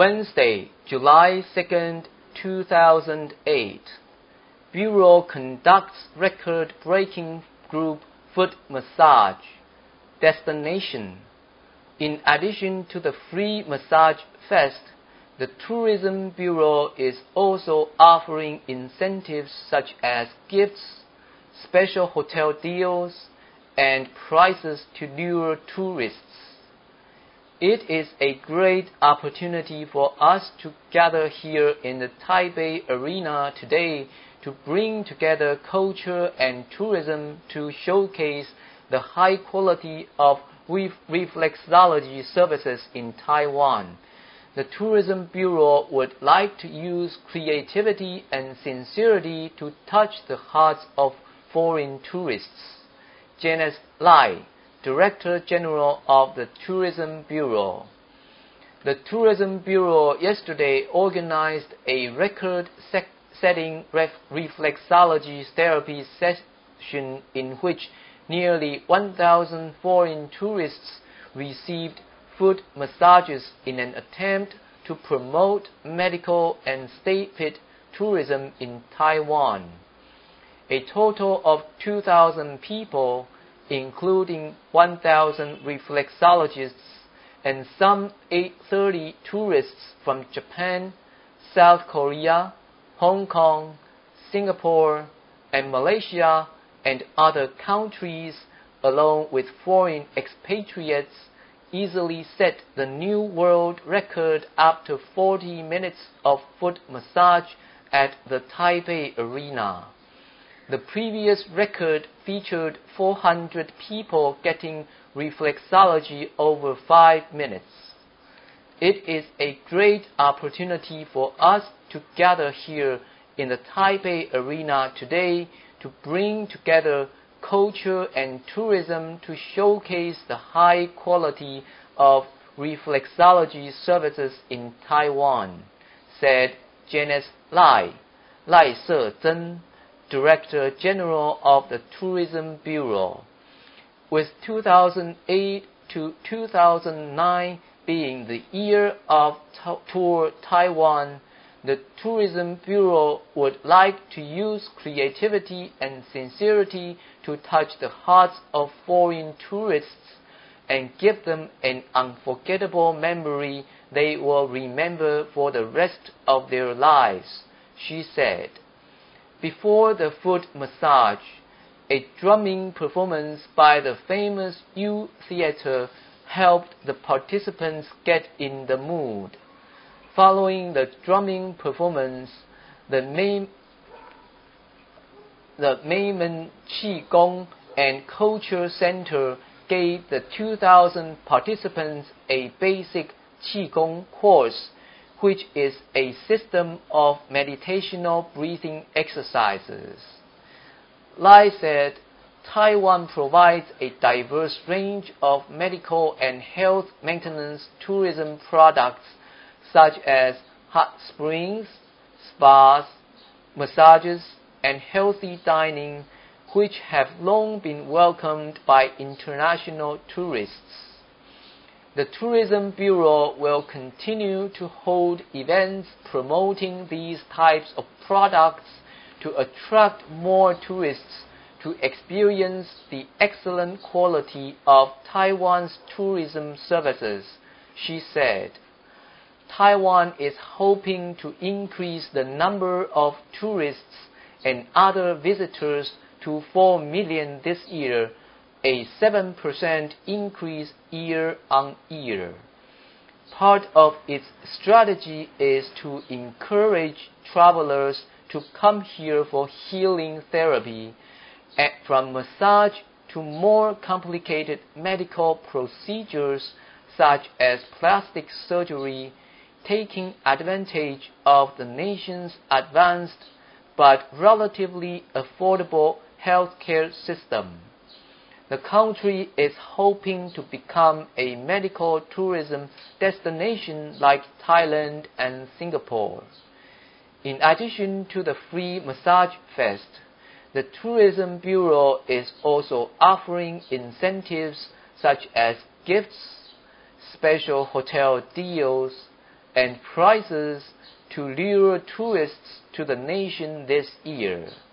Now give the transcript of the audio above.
Wednesday, July 2nd, 2008. Bureau conducts record-breaking group foot massage. Destination. In addition to the free massage fest, the Tourism Bureau is also offering incentives such as gifts, special hotel deals, and prizes to lure tourists. It is a great opportunity for us to gather here in the Taipei Arena today to bring together culture and tourism to showcase the high quality of reflexology services in Taiwan. The Tourism Bureau would like to use creativity and sincerity to touch the hearts of foreign tourists. Janice Lai, Director General of the Tourism Bureau. The Tourism Bureau yesterday organized a record-setting reflexology therapy session in which nearly 1,000 foreign tourists received foot massages in an attempt to promote medical and stay-fit tourism in Taiwan. A total of 2,000 people, including 1,000 reflexologists and some 830 tourists from Japan, South Korea, Hong Kong, Singapore, and Malaysia, and other countries, along with foreign expatriates, easily set the new world record after 40 minutes of foot massage at the Taipei Arena. The previous record featured 400 people getting reflexology over 5 minutes. It is a great opportunity for us to gather here in the Taipei Arena today to bring together culture and tourism to showcase the high quality of reflexology services in Taiwan, said Janice Lai Shezhen, Director General of the Tourism Bureau. With 2008 to 2009 being the year of Tour Taiwan, the Tourism Bureau would like to use creativity and sincerity to touch the hearts of foreign tourists and give them an unforgettable memory they will remember for the rest of their lives, she said. Before the foot massage, a drumming performance by the famous U Theater helped the participants get in the mood. Following the drumming performance, the Meimen Qigong and Culture Center gave the 2,000 participants a basic Qigong course, which is a system of meditational breathing exercises. Lai said, Taiwan provides a diverse range of medical and health maintenance tourism products such as hot springs, spas, massages, and healthy dining, which have long been welcomed by international tourists. The Tourism Bureau will continue to hold events promoting these types of products to attract more tourists to experience the excellent quality of Taiwan's tourism services, she said. Taiwan is hoping to increase the number of tourists and other visitors to 4 million this year, a 7% increase year-on-year. Part of its strategy is to encourage travelers to come here for healing therapy, from massage to more complicated medical procedures such as plastic surgery, taking advantage of the nation's advanced but relatively affordable healthcare system. The country is hoping to become a medical tourism destination like Thailand and Singapore. In addition to the free massage fest, the Tourism Bureau is also offering incentives such as gifts, special hotel deals, and prizes to lure tourists to the nation this year.